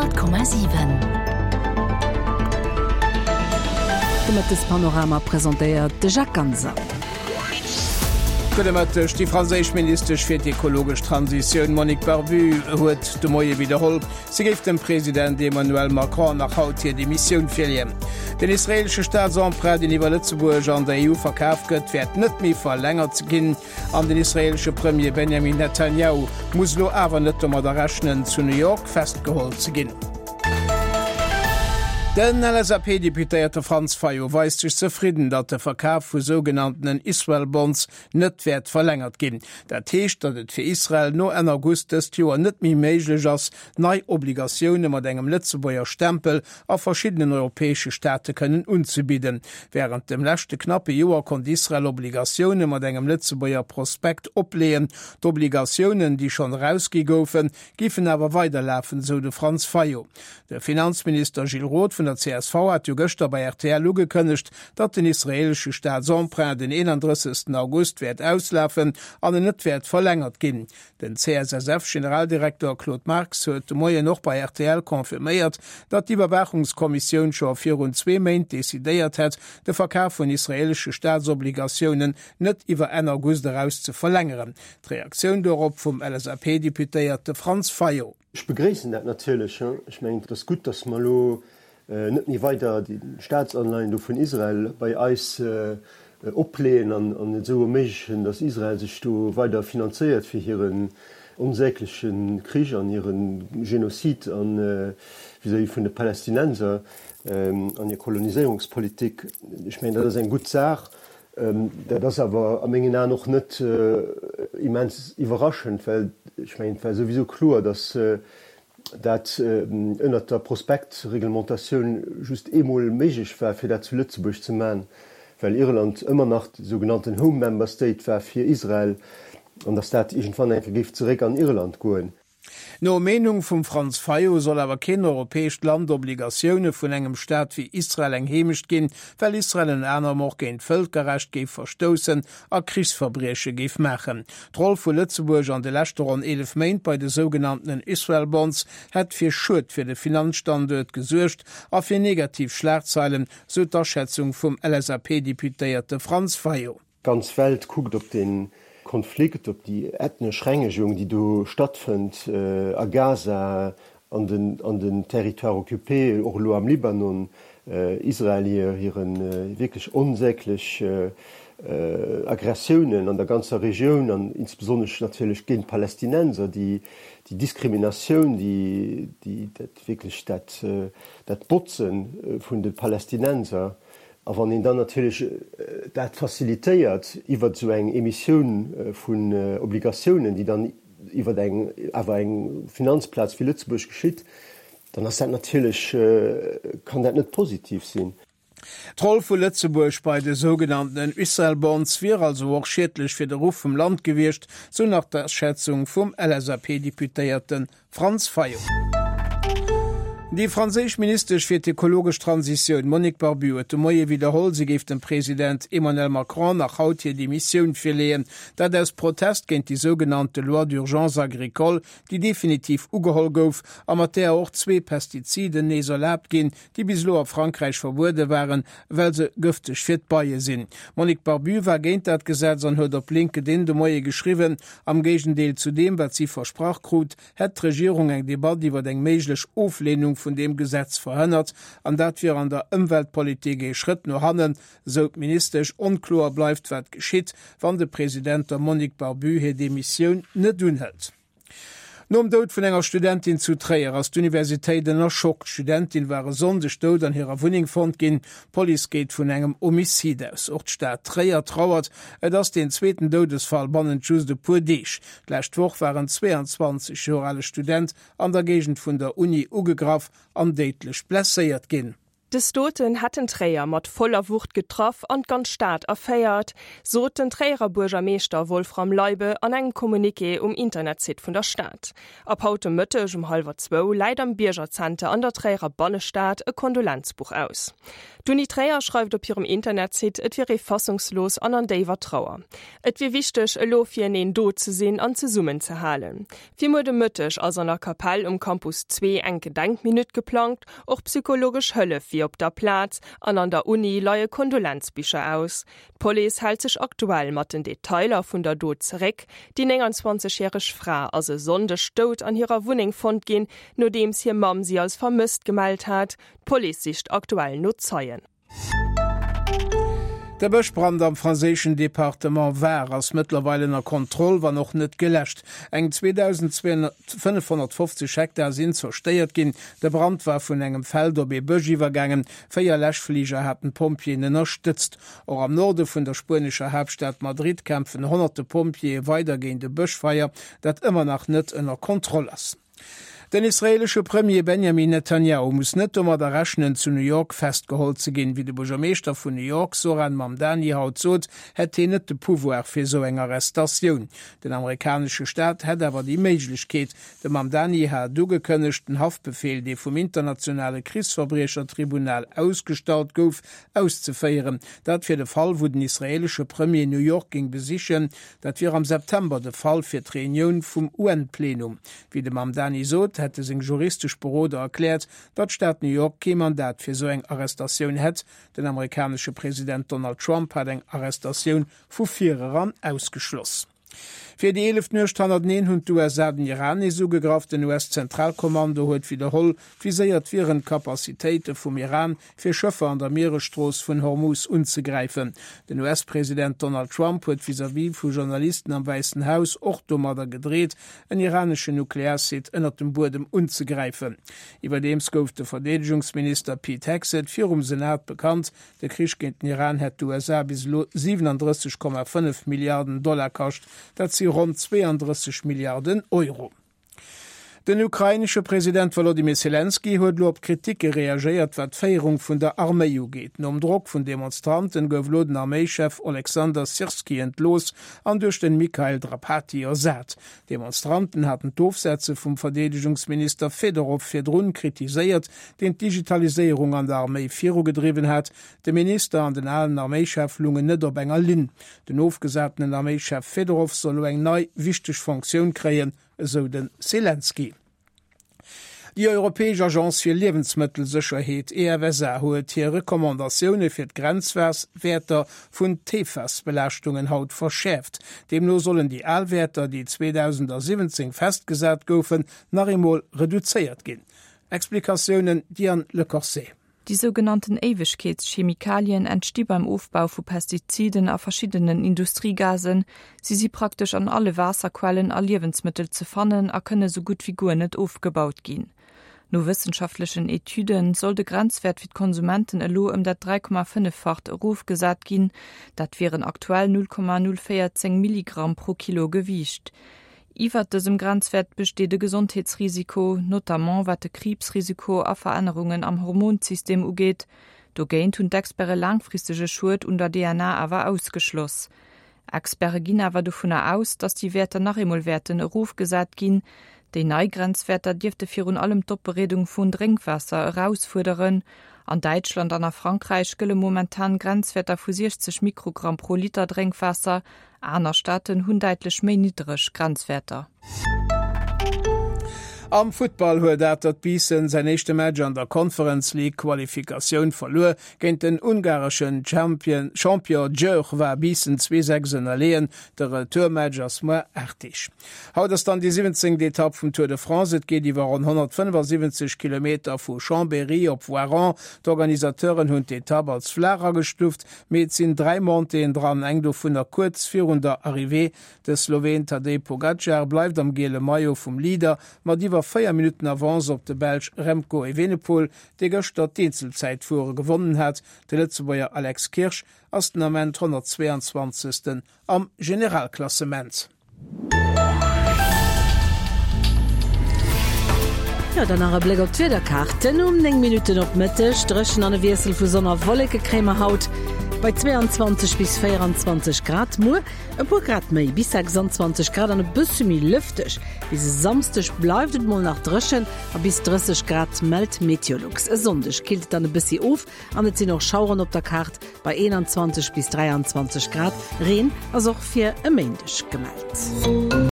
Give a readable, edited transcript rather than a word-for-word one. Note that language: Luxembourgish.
100,7. Das Panorama präsentiert de Jacques Ganser. Die Franzisch Minister für die ökologische Transition Monique Barbu hat de Moie wiederholt. Sie gibt dem Präsident Emmanuel Macron nach Haut hier die Mission verliehen. Den israelische Staatsemprunt, den über Lützeburg an der EU verkauft wird, wird nicht mehr verlängert zu gehen. An den israelischen Premier Benjamin Netanyahu muss lo aber nicht der rechnen zu New York festgeholt zu gehen. Den LSAP-Deputéierte Franz Fayo weist sich zufrieden, dat der Verkauf vu sogenannten Israel-Bonds net werd verlängert gin. Der Techt, dat et fir Israel no en August des Joer net mi méiglech ass nei Obligationune mat engem Lützeburger Stempel a verschiedenen europäesche Staate können unzubieden. Während dem lächte knappe Joer kon Israel Obligationune mat engem Lützeburger Prospekt oplehen. D'Obligationen, die schon rausgegoufen, gifen awer weiterläfen, so de Franz Fayo. Der Finanzminister Gilles Roth von der CSV hat jo gëster bei RTL ugekënnecht, dat den israelsche Staatsemprunt den 31. August werd auslafen an den net werd verlängert ginn. Den CSSF-Generaldirektor Claude Marx huet Moie noch bei RTL konfirméiert, dat die Überwachungskommission schon auf 4 Main desideiert hat, de Verkauf von israelsche Staatsobligationen net iwwer 1. August daraus zu verlängeren. Die Reaktion darauf vom LSAP-Deputéierte Franz Fayo. Ich begrüße das natürlich. Ich meine, das ist gut, dass man nicht nie weiter die Staatsanleihen von Israel bei Eis ablehnen und so ermöglichen, dass Israel sich weiter finanziert für ihren unsäglichen Krieg, an ihren Genozid an von den Palästinensern, an ihre Kolonisierungspolitik. Ich meine, das ist eine gute Sache. Das aber am Ende noch nicht immens überraschend, weil ich meine, weil sowieso klar, dass ënner der Prospektreglementation just emol méigich war fir dat zu Lützeburg zu machen, weil Irland immer nach sogenannten Home Member State war fir Israel an der Staat irgendwann en Gift zurück an Irland goen. No Meinung vum Franz Fayo soll aber kein europäesch Land Obligationune vun engem Staat wie Israel eng hemischt gin, weil Israel en Äner moch géint Völkerrecht geif verstossen a Kriegsverbreche geif machen. Troll vu Lützeburg an de Lächteren 11 Main bei de sogenannten Israel-Bonds het fir Schuld fir de Finanzstandort gesuercht a fir negativ Schlagzeilen so der Schätzung vum LSAP-Deputéierte Franz Fayo. Ganz Welt guckt op den Konflikt, op die ethnische Rängegung, die du stattfindet a Gaza, an den Territoire occupé, auch lo am Libanon, Israel ihren wirklich unsäglich Aggressionen an der ganzen Region, an insbesondere natürlich gegen Palästinenser, die Diskrimination, die wirklich das Botzen von den Palästinensern. Aber wenn ihn dann natürlich das facilitiert, über so eine Emission von Obligationen, die dann über einen Finanzplatz wie Lützeburg geschieht, dann ist das natürlich, kann das nicht positiv sein. Troll vu Lützeburg bei de sogenannten Israel-Bonds wäre also auch schädlich für den Ruf vom Land gewircht, so nach der Schätzung vom LSAP-Deputéierten Franz Fayo. Die französische Minister für die ökologische Transition Monique Barbu hat Moie wiederholt, sie gibt dem Präsident Emmanuel Macron nach Haut hier die Mission verlehen, da das Protest gegen die sogenannte Loi d'urgence agricole, die definitiv ugeholt gouf, an der auch 2 Pestizide nicht erlaubt gehen, die bislo auf Frankreich verboten waren, weil sie giftig für die Beine sind. Monique Barbu war gegen das Gesetz und hat auf LinkedIn de Moie geschrieben, am Gegenteil zu dem, was sie versprach krut, hat die Regierung eine Debatte über die mögliche Auflehnung von dem Gesetz verhindert, an dat wir an der Umweltpolitik Schritt no hannen, so ministerisch unklar bleibt, wat geschieht, wann der Präsident der Monique Barbu hier die Mission net dun hat. No um Tod vun enger Studentin zu Träier aus d'Universitéit ennner Schock. Studentin war sonndech dod an hireer Wuning fand ginn. Police geht vun engem Homizid aus. Ortstaat Träier trauert, et ass den zweeten Todesfall bannen Jus de Pudeich. Lächt woch waren 22 Jahre Student an der Gegend vun der Uni ugegraf an déitlech blesséiert ginn. De Stoten hat den Träger mat voller Wucht getroffen und ganz Staat erfeiert, so den Träger Bürgermeister Wolfram Leube an eng Kommuniqué Internetzit vun der Stadt. Ab haute Mëttech 1:30 leiit am Biergerzante an der Träger Bonnestaat e Kondolanzbuch aus. Duni Träger schreibt op ihrem Internetzit, et wie fassungslos an Daver Trauer. Et wie wichtig e Lofien en Do zu sehen an zu summen zu halen. Viermal de Mëttech aus einer Kapelle Campus 2 eng Gedenkminut geplant, auch psychologisch Hölle wie op der Platz, an der Uni leie Kondolanzbücher aus. Police hält sich aktuell mat den Detailer vun der Do zurück, die 29-jährige Frau als sondisch tot an ihrer Wohnung fand gehen, nur dems hier Mam sie als vermisst gemeldet hat. Police sicht aktuell nur Zeugen. Der Bëchbrand am franzéschen Departement war ass mittlerweile der Kontrolle war noch net gelöscht. Eng 2550 Hektar sind zersteiert gin. Der Brand war vun engem Feld op Bëgi vergangen. 4 Lächflieger hatten Pompien unterstützt. Auch am Norde vun der spanischer Hauptstadt Madrid kämpfen 100 Pompier weitergehende Bëchfeier, dat immer noch net ënner Kontrolle ass. Den israelische Premier Benjamin Netanyahu muss net der Rechnen zu New York festgeholt ze gin, wie de Bürgermeister von New York Zoran Mamdani haut zot, het net de pouvoir fir so eng Arrestation. Den amerikanische Staat het aber die Möglichkeit, de Mamdani hat dugekönnechten Haftbefehl, die vom internationale Kriegsverbrechertribunal ausgestalt gouf, auszufeieren. Dat fir de Fall, wo den israelische Premier New York ging besichen, dat wir am September de Fall fir d' Reunion vom UN-Plenum. Wie de Mamdani sot, hätte seg juristisch Büro erklärt, dat Staat New York kein Mandat fir so eng Arrestation het. Den amerikanische Präsident Donald Trump hat eng Arrestation vu 4 Jahren ausgeschlossen. Für die 11. Standardneen hun USA den Iran sougegraft den US-Zentralkommando huet wiederholl viséiert viren Kapazitéite vum Iran fir Schëffer an der Meeresstroos vun Hormuz unzugreifen. Den US-Präsident Donald Trump huet vis-à-vis vu Journalisten am Weißen Haus och dommerder gedreht, en iranische Nuklearsit ënner dem Bodem unzugreifen. Iwerdems gouf der Verteidigungsminister Pete Hegseth fir Senat bekannt, der Krieg gegen den Iran het USA bis 37,5 Milliarden Dollar kascht, dat sie rund 32 Milliarden Euro. Den ukrainische Präsident Volodymyr Zelensky huet op Kritike reagiert, wat d'Feierung vun der Armee geht. Nom Druck vun Demonstranten gouf den Armeechef Alexander Sirski entlos an durch den Mikhail Drapati ersat. Demonstranten hatten d'Ofsätze vum Verteidigungsminister Fedorov fir Drun kritisiert, den Digitalisierung an der Armee Firo gedriven hat. De Minister an den allen Armeechef lungen net op enger Lin. Den aufgesagten Armeechef Fedorov soll eng neu wichtig Funktion kreen, so den Zelensky. Die Europäische Agenz für Lebensmittelsicherheit EFSA huet hier Rekommandationen für Grenzwerter von TFAS-Belastungen haut verschärft. Demno sollen die Allwerte, die 2017 festgesagt goufen, nach einmal reduziert gehen. Explikationen Diane Le Corset. Die sogenannten Ewigkeitschemikalien entstehen beim Aufbau von Pestiziden auf verschiedenen Industriegasen. Sie sind praktisch an alle Wasserquellen an Lebensmittel zu finden, und können so gut wie gar nicht aufgebaut gehen. Nur wissenschaftlichen Etüden soll der Grenzwert für die Konsumenten um das 3,5-fache aufgesagt gehen. Das wären aktuell 0,014 Milligramm pro Kilo Gewicht. Iwer diesem Grenzwert besteht ein Gesundheitsrisiko, notamment was das Krebsrisiko auf Veränderungen am Hormonsystem ugeht. Dogegen tun Experten langfristige Schuld unter DNA aber ausgeschlossen. Experten gehen aber davon aus, dass die Werte nach Immelwerten aufgesagt gehen. Die neuen Grenzwerte dürften für allem die Beredung von Trinkwasser herausfordern. An Deutschland und Frankreich gelten momentan Grenzwerte von 60 Mikrogramm pro Liter Trinkwasser. Andere Staaten haben deutlich mehr niedrige Grenzwerte. Am Football huet dat Biessen sein nächste Match an der Conference League Qualifikation verlor gegen den ungarischen Champion Jörg war Biessen 2-6 erlehen, der Retourmatch as moi artig. Haut es dann die 17. Etappe vom Tour de France, et geht iwwer 175 Kilometer vu Chambéry op Voiron. D'Organisateuren hunn d'Etappe als Flarer gestuft, met sinn 3 Monten dran eng do vun der kurz 400 Arrivé. De Slowen Tadej Pogacar bleibt am gele Maillot vom Leader, mat iwwer 4 Minuten avance op de Belg Remco Evenepoel, de gestern Einzelzeitfuhr gewonnen hat. Der Lützeburger Alex Kirsch ass den Moment 122. am Generalklassement. Ja, dann nach Blick op Twitterkarten 9 Minuten op Mitte strchen an de Wirsel vu sonner wolleke Krämer haut. Bei 22 bis 24 Grad Mu e pu Grad méi bis 26 Grad an e bëssemi lüftech. Bis samstech bleiftet moll nach Drschen a bis 30 Grad meldt Meteorlux. E sondech kilt dann e bissi of an net sinn noch Schauren op der Kart bei 21 bis 23 Grad Reen as och fir e Mäendech gemeldt.